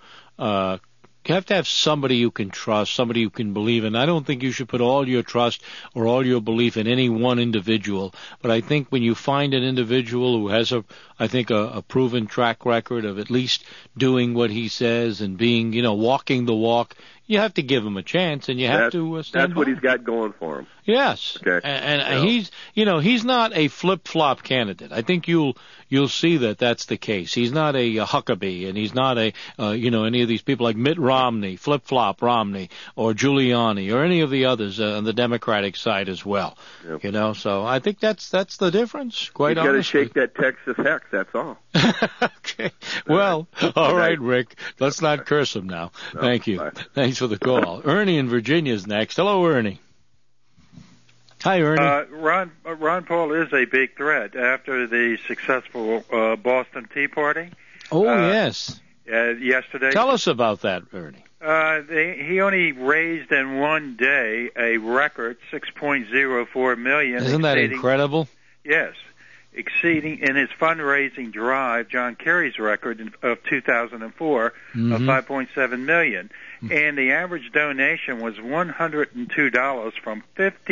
somebody you can trust, somebody you can believe in. I don't think you should put all your trust or all your belief in any one individual. But I think when you find an individual who has a proven track record of at least doing what he says and being, walking the walk, you have to give him a chance, and you have to stand That's what he's got going for him. Yes. Okay. And he's not a flip-flop candidate. I think you'll see that that's the case. He's not a Huckabee, and he's not any of these people like Mitt Romney, flip-flop Romney, or Giuliani, or any of the others on the Democratic side as well. Yep. So I think that's the difference, quite honestly. He's got to shake that Texas hex, that's all. Okay. Well, all right, Rick. Let's not curse him now. No, Thank you. bye. Thanks for the call. Ernie in Virginia is next. Hello, Ernie. Hi, Ernie. Ron Paul is a big threat after the successful Boston Tea Party. Oh, yes. Yesterday. Tell us about that, Ernie. He only raised in one day a record $6.04 million. Isn't that incredible? Yes. Exceeding in his fundraising drive John Kerry's record of 2004 of $5.7 million. And the average donation was $102 from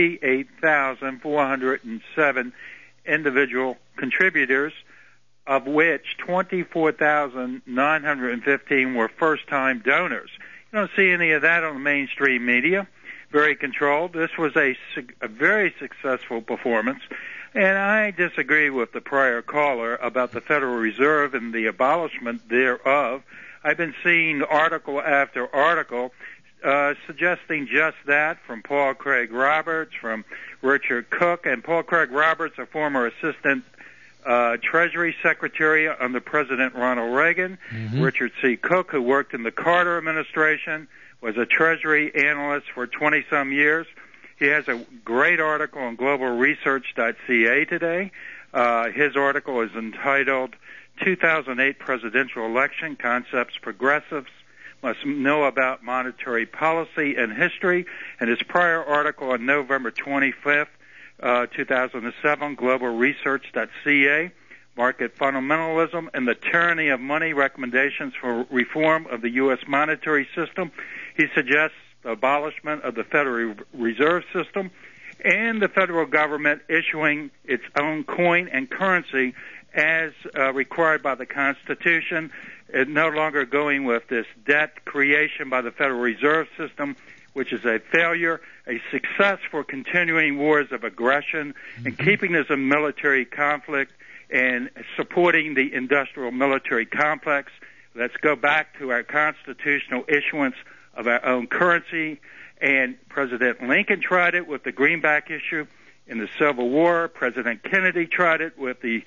58,407 individual contributors, of which 24,915 were first-time donors. You don't see any of that on the mainstream media. Very controlled. This was a very successful performance. And I disagree with the prior caller about the Federal Reserve and the abolishment thereof. I've been seeing article after article suggesting just that from Paul Craig Roberts, from Richard Cook. And Paul Craig Roberts, a former assistant Treasury Secretary under President Ronald Reagan. Richard C. Cook, who worked in the Carter administration, was a Treasury analyst for 20-some years. He has a great article on globalresearch.ca today. His article is entitled 2008 Presidential Election Concepts Progressives Must Know About Monetary Policy and History. And his prior article on November 25th, 2007, globalresearch.ca, Market Fundamentalism and the Tyranny of Money, Recommendations for Reform of the U.S. Monetary System. He suggests the abolishment of the Federal Reserve System and the federal government issuing its own coin and currency as required by the Constitution, and no longer going with this debt creation by the Federal Reserve System, which is a failure, a success for continuing wars of aggression and keeping us in military conflict and supporting the industrial military complex. Let's go back to our constitutional issuance of our own currency. And President Lincoln tried it with the greenback issue in the Civil War. President Kennedy tried it with the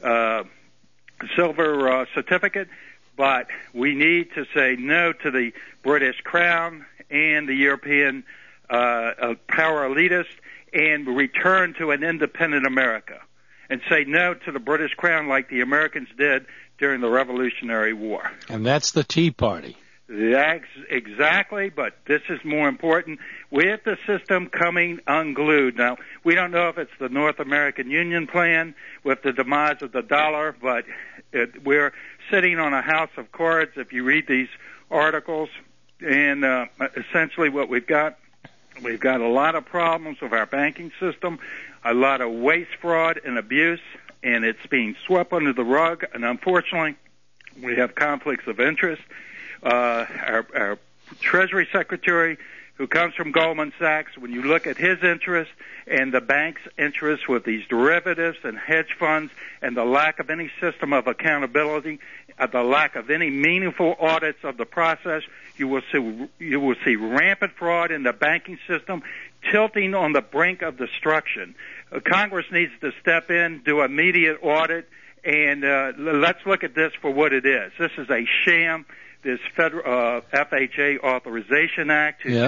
silver certificate. But we need to say no to the British Crown and the European power elitists and return to an independent America and say no to the British Crown like the Americans did during the Revolutionary War. And that's the Tea Party. Exactly, but this is more important. With the system coming unglued. Now, we don't know if it's the North American Union plan with the demise of the dollar, but we're sitting on a house of cards if you read these articles. And essentially what we've got a lot of problems with our banking system, a lot of waste, fraud, and abuse, and it's being swept under the rug. And unfortunately, we have conflicts of interest. Our Treasury Secretary, who comes from Goldman Sachs, when you look at his interest and the bank's interest with these derivatives and hedge funds and the lack of any system of accountability, the lack of any meaningful audits of the process, you will see rampant fraud in the banking system, tilting on the brink of destruction. Congress needs to step in, do immediate audit, and let's look at this for what it is. This is a sham. This federal FHA Authorization Act to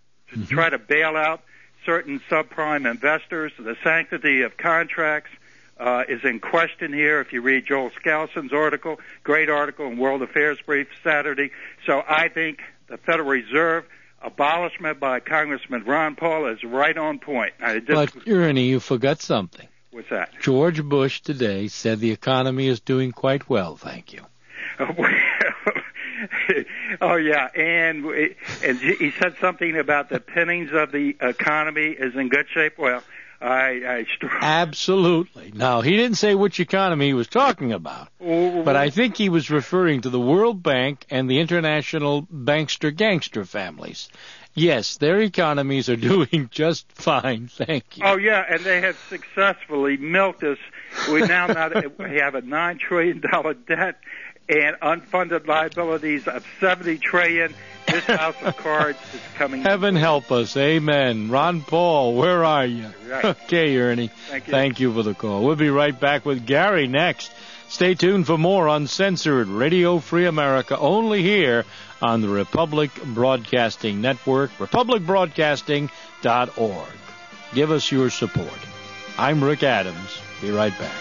try to bail out certain subprime investors, the sanctity of contracts, is in question here. If you read Joel Skousen's article, great article in World Affairs Brief Saturday. So I think the Federal Reserve abolishment by Congressman Ron Paul is right on point. But, Ernie, you forgot something. What's that? George Bush today said the economy is doing quite well, thank you. Oh, yeah, and he said something about the pinnings of the economy is in good shape. Well, Absolutely. Now, he didn't say which economy he was talking about, but I think he was referring to the World Bank and the international bankster-gangster families. Yes, their economies are doing just fine, thank you. Oh, yeah, and they have successfully milked us. We now we have a $9 trillion debt and unfunded liabilities of $70 trillion. This house of cards is coming. Heaven help us. Amen. Ron Paul, where are you? Right. Okay, Ernie. Thank you for the call. We'll be right back with Gary next. Stay tuned for more Uncensored Radio Free America, only here on the Republic Broadcasting Network, republicbroadcasting.org. Give us your support. I'm Rick Adams. Be right back.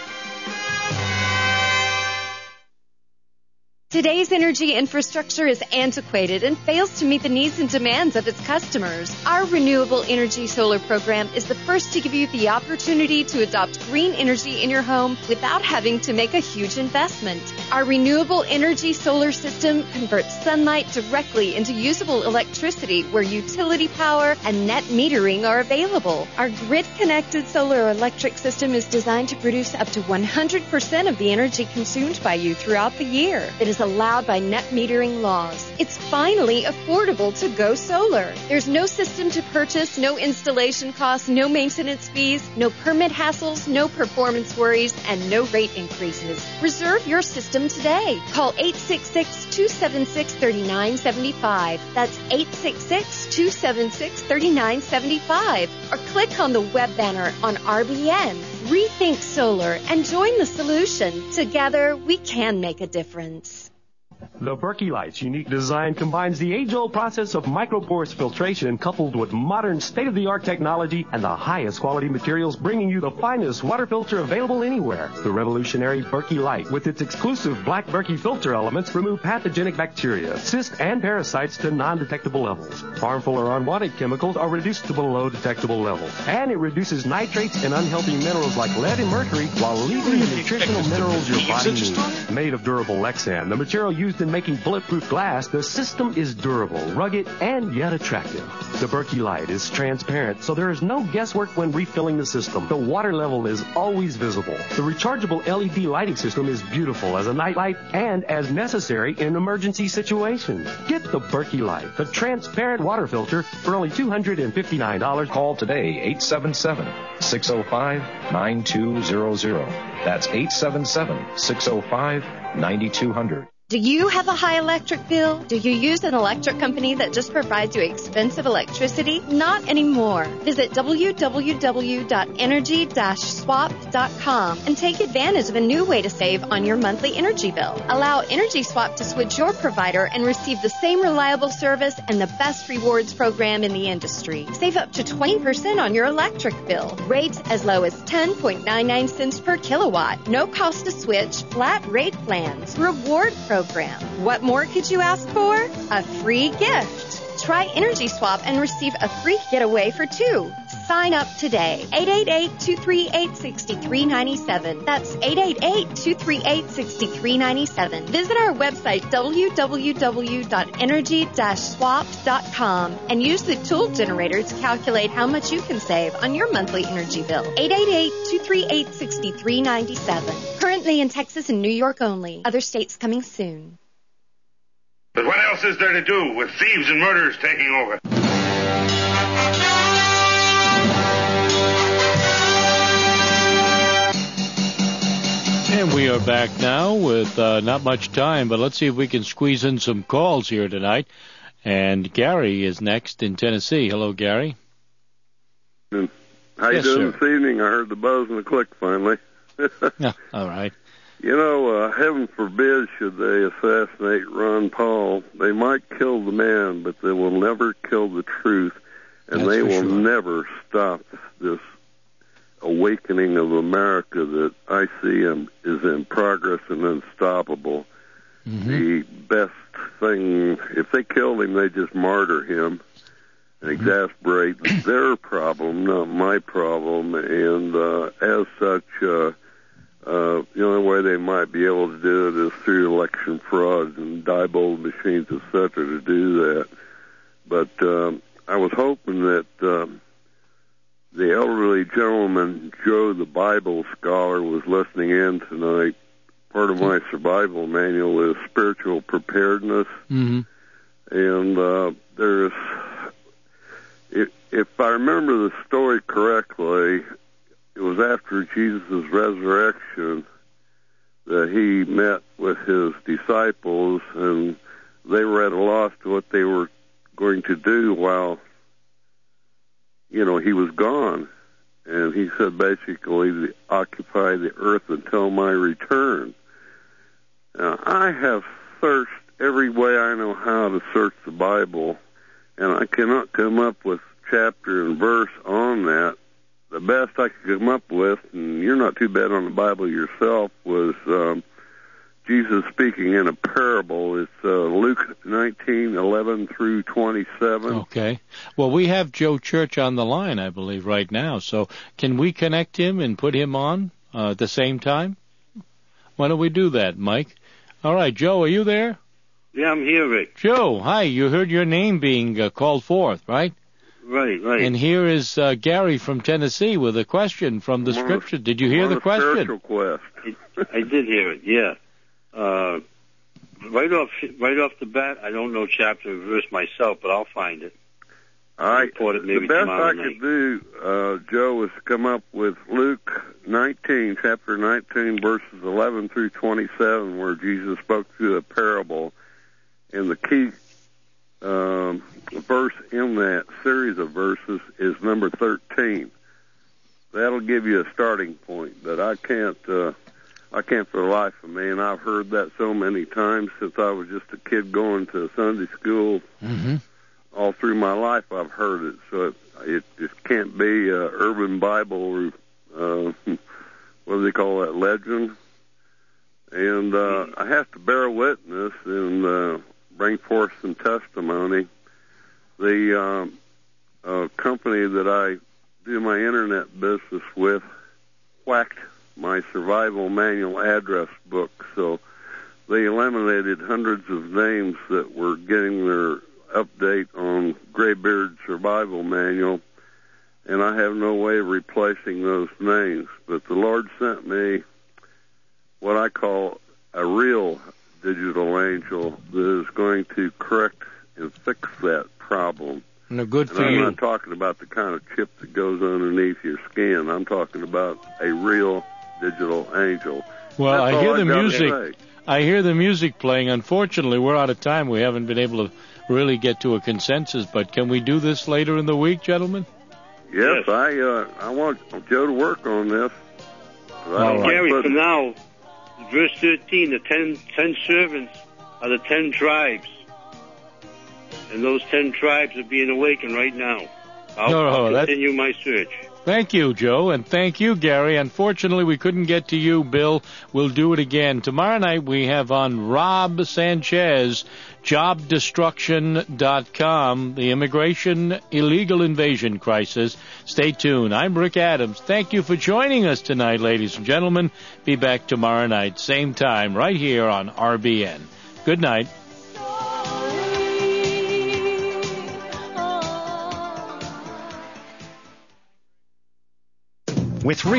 Today's energy infrastructure is antiquated and fails to meet the needs and demands of its customers. Our Renewable Energy Solar program is the first to give you the opportunity to adopt green energy in your home without having to make a huge investment. Our Renewable Energy Solar system converts sunlight directly into usable electricity where utility power and net metering are available. Our grid-connected solar electric system is designed to produce up to 100% of the energy consumed by you throughout the year. It is allowed by net metering laws. It's finally affordable to go solar. There's no system to purchase, no installation costs, no maintenance fees, no permit hassles, no performance worries, and no rate increases. Reserve your system today. Call 866-276-3975. That's 866-276-3975. Or click on the web banner on RBN. Rethink solar and join the solution. Together, we can make a difference. The Berkey Light's unique design combines the age-old process of microporous filtration coupled with modern state-of-the-art technology and the highest quality materials, bringing you the finest water filter available anywhere. The revolutionary Berkey Light, with its exclusive black Berkey filter elements, remove pathogenic bacteria, cysts, and parasites to non-detectable levels. Harmful or unwanted chemicals are reduced to below detectable levels. And it reduces nitrates and unhealthy minerals like lead and mercury while leaving the nutritional minerals your body needs. Made of durable Lexan, the material used in making bulletproof glass, the system is durable, rugged, and yet attractive. The Berkey Light is transparent, so there is no guesswork when refilling the system. The water level is always visible. The rechargeable LED lighting system is beautiful as a night light and as necessary in emergency situations. Get the Berkey Light, the transparent water filter, for only $259. Call today, 877-605-9200. That's 877-605-9200. Do you have a high electric bill? Do you use an electric company that just provides you expensive electricity? Not anymore. Visit www.energy-swap.com and take advantage of a new way to save on your monthly energy bill. Allow Energy Swap to switch your provider and receive the same reliable service and the best rewards program in the industry. Save up to 20% on your electric bill. Rates as low as 10.99 cents per kilowatt. No cost to switch. Flat rate plans. Reward program. What more could you ask for? A free gift. Try Energy Swap and receive a free getaway for two. Sign up today. 888-238-6397. That's 888-238-6397. Visit our website, www.energy-swap.com, and use the tool generator to calculate how much you can save on your monthly energy bill. 888-238-6397. Currently in Texas and New York only. Other states coming soon. But what else is there to do with thieves and murderers taking over? And we are back now with not much time, but let's see if we can squeeze in some calls here tonight. And Gary is next in Tennessee. Hello, Gary. How you doing this evening? I heard the buzz and the click finally. Yeah, all right. You know, heaven forbid should they assassinate Ron Paul. They might kill the man, but they will never kill the truth, and they will never stop this awakening of America that I see is in progress and unstoppable. The best thing, if they killed him, they just martyr him and exasperate their problem, not my problem. And as such, the only way they might be able to do it is through election fraud and Diebold machines, etc., to do that. But I was hoping that the elderly gentleman, Joe, the Bible scholar, was listening in tonight. Part of my survival manual is spiritual preparedness. And there's, if I remember the story correctly, it was after Jesus' resurrection that he met with his disciples, and they were at a loss to what they were going to do while, he was gone. And he said basically, occupy the earth until my return. Now, I have searched every way I know how to search the Bible, and I cannot come up with chapter and verse on that. The best I could come up with, and you're not too bad on the Bible yourself, was Jesus speaking in a parable. It's Luke 19:11 through 27. Okay. Well, we have Joe Church on the line, I believe, right now. So can we connect him and put him on at the same time? Why don't we do that, Mike? All right, Joe, are you there? Yeah, I'm here, Rick. Joe, hi. You heard your name being called forth, right? Right. And here is Gary from Tennessee with a question from the Scripture. Did you hear the question? Spiritual quest. I did hear it, yeah. Right off the bat, I don't know chapter and verse myself, but I'll find it. All right. The best I could do, Joe, is to come up with Luke 19, chapter 19, verses 11 through 27, where Jesus spoke through a parable. And the key verse in that series of verses is number 13. That'll give you a starting point, but I can't for the life of me, and I've heard that so many times since I was just a kid going to Sunday school. All through my life I've heard it, so it just can't be urban Bible, what do they call that, legend? And I have to bear witness and bring forth some testimony. The company that I do my internet business with whacked my survival manual address book, so they eliminated hundreds of names that were getting their update on Graybeard Survival Manual, and I have no way of replacing those names. But the Lord sent me what I call a real digital angel that is going to correct and fix that problem. No, good for you. you. I'm not talking about the kind of chip that goes underneath your skin. I'm talking about a real digital angel. Well, That's I hear the gotta music. say. I hear the music playing. Unfortunately, we're out of time. We haven't been able to really get to a consensus, but can we do this later in the week, gentlemen? Yes. I want Joe to work on this. Gary, for now, verse 13, the 10 servants are the 10 tribes. And those 10 tribes are being awakened right now. I'll continue my search. Thank you, Joe, and thank you, Gary. Unfortunately, we couldn't get to you, Bill. We'll do it again. Tomorrow night we have on Rob Sanchez, JobDestruction.com, the immigration illegal invasion crisis. Stay tuned. I'm Rick Adams. Thank you for joining us tonight, ladies and gentlemen. Be back tomorrow night, same time, right here on RBN. Good night. With